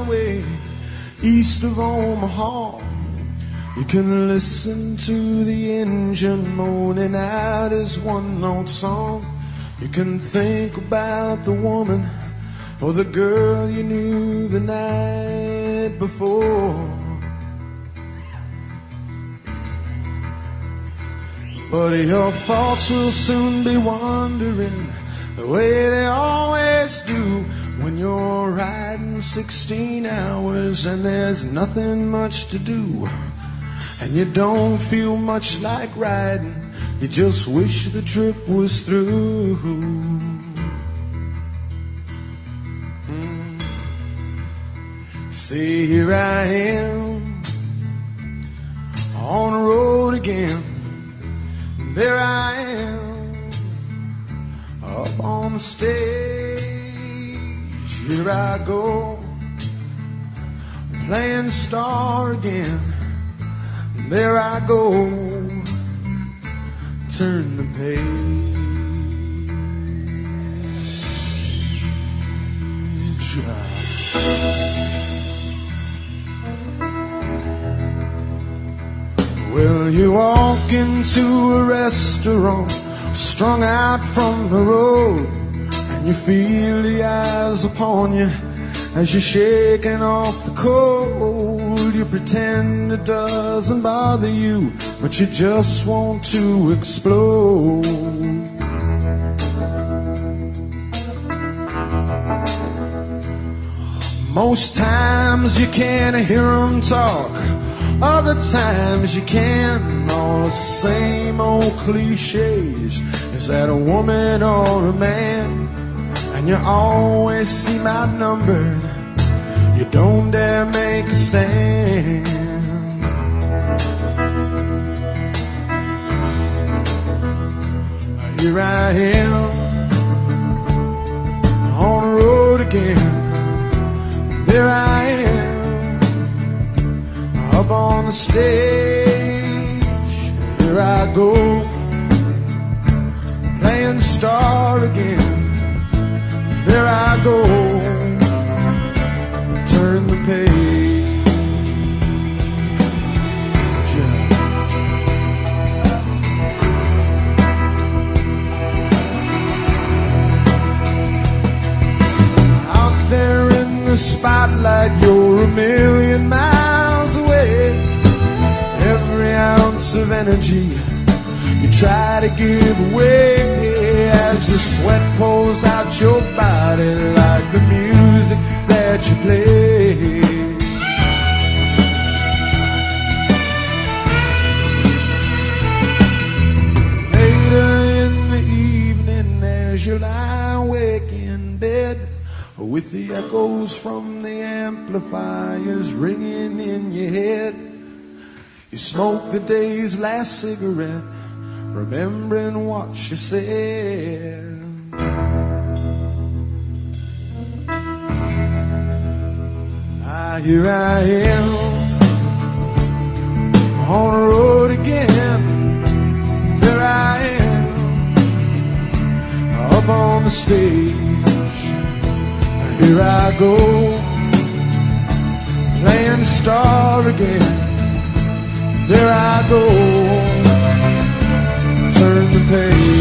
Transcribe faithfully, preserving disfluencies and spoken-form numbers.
highway east of Omaha. You can listen to the engine moaning out his one-note song. You can think about the woman or the girl you knew the night before. But your thoughts will soon be wandering the way they always do when you're riding sixteen hours and there's nothing much to do. And you don't feel much like riding, you just wish the trip was through. Mm. See, here I am on the road again. There I am up on the stage. Here I go playing star again. There I go, turn the page. Well, you walk into a restaurant, strung out from the road, and you feel the eyes upon you as you're shaking off the cold. You pretend it doesn't bother you, but you just want to explode. Most times you can't hear them talk, other times you can. All the same old cliches. Is that a woman or a man? And you always seem outnumbered. You don't dare make a stand. Here I am on the road again. There I am up on the stage. Here I go playing star again. There I go, turn the page. Out there in the spotlight, you're a million miles away. Every ounce of energy you try to give away as the sweat pours out your body like the music that you play. Later in the evening as you lie awake in bed, with the echoes from the amplifiers ringing in your head, you smoke the day's last cigarette, remembering what you said. Ah, here I am on the road again. There I am up on the stage. Here I go playing star again. There I go, turn the page.